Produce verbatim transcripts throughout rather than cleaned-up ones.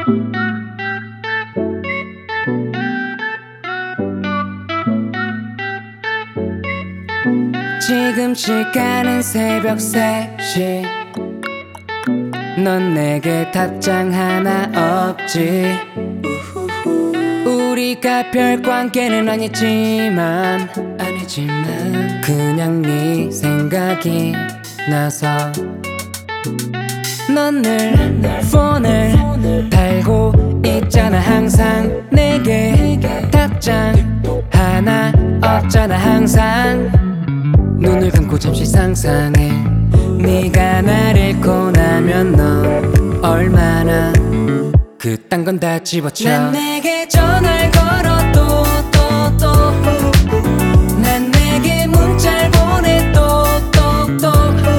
지금 시간은 새벽 세 시. 넌 내게 답장 하나 없지. 우리가 별 관계는 아니지만 아니지만 그냥 네 생각이 나서 넌 늘 폰을 달고 있잖아. 항상 내게 답장 하나 없잖아. 항상 눈을 감고 잠시 상상해. 네가 날 잃고 나면 넌 얼마나 그딴 건 다 집어쳐. 난 내게 전화를 걸어 또 또 또 난 내게 문자를 보내 또 또 또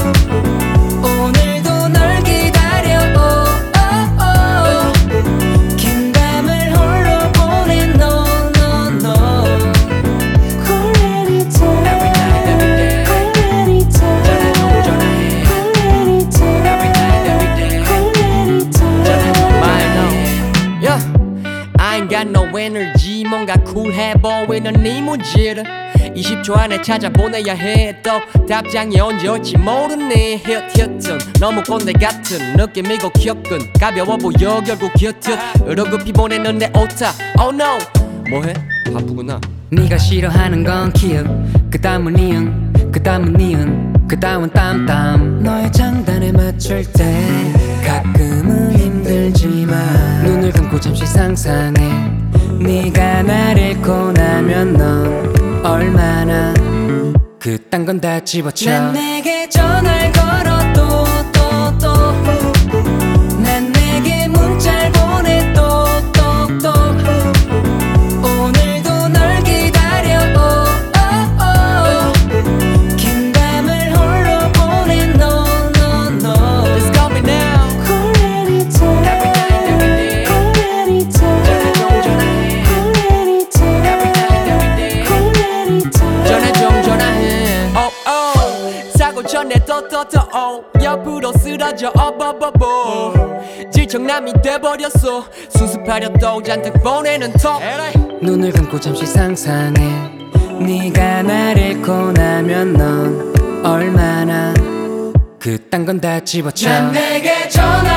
오늘도 널 기다려 oh, oh, oh. 긴 밤을 홀로 보내 no no no. Call anytime every night every day. Call anytime 전화 전화해. Call anytime every night every day. Call anytime 전화 전화해. Yeah, I ain't got no energy. 뭔가 쿨해 보이는 네 문제를 이십 초 안에 찾아보내야 해. 또 답장이 언제 올지 모르네. 혓혓은 너무 꼰대 같은 느낌이고 켜끈 가벼워 보여 결국 곁을 으르급히 보내는데 오타. Oh no 뭐해? 바쁘구나. 네가 싫어하는 건 키읔, 그 다음은 니은, 그 다음은 니은, 그 다음은 땀땀. 너의 장단에 맞출 때 가끔은 힘들지만 눈을 감고 잠시 상상해. 네가 날 잃고 나면 넌 얼마나 그딴 건 다 집어쳐. 난 내게 전화를 걸어 또 또 또 난 내게 문자를 보내 또 또 또 오늘도 널 기다려 oh, oh, oh. 긴 밤을 홀로 보내 no no no. Just call me now. Call anytime Every night every day. Call anytime 전화 좀 전화해. Call anytime Every night every day. Call anytime 전화 좀 전화해. Oh oh 사고 전에 또또또 oh 옆으로 쓰러져 어버버버 질척남이 돼버렸어. 수습하려 또 잔뜩 보내는 톡. 눈을 감고 잠시 상상해. 네가 날 잃고 나면 넌 얼마나 그딴 건 다 집어쳐. 난 내게 전화